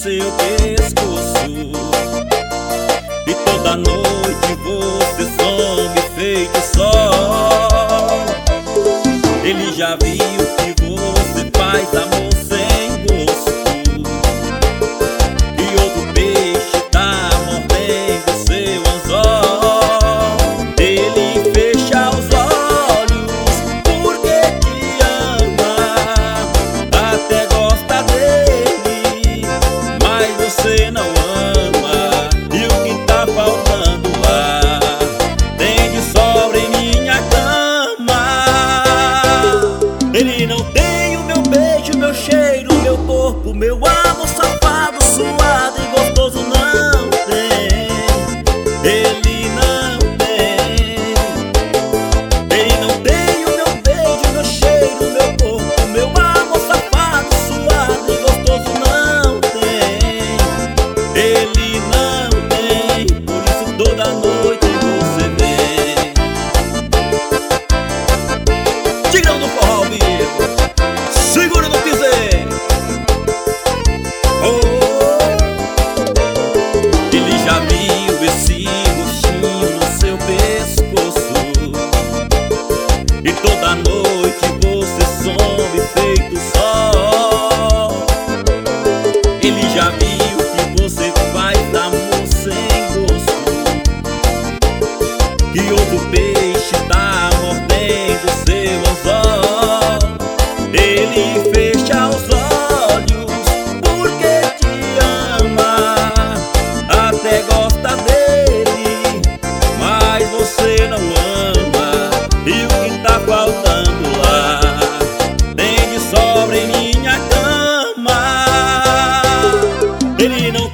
seu pescoço. E toda noite você some feito sol. Ele já viu que você faz amor sem gosto, e outro peixe tá mordendo seu anzol. Ele fecha os olhos porque te ama, até gosta dele, mas você não ama. E o que tá faltando lá tem de sobra em minha cama. Ele não tem o meu beijo, meu cheiro, meu corpo, meu amor safado, suado e gostoso, não tem. Ele não tem. Ele não tem o meu beijo, meu cheiro, meu corpo, meu amor safado, suado e gostoso, não tem. Ele não tem. Por isso toda noite você vem. Tigrão do forró ao vivo, segura no piseiro. Ele já viu esse gostinho no seu pescoço, e toda noite você some feito sol. Ele já viu que você faz amor sem gosto, e outro peixe tá mordendo seu anzol. Ele fecha os olhos porque te ama, até gosta dele, mas você não ama. E o que tá faltando lá tem de sobra em minha cama. Ele não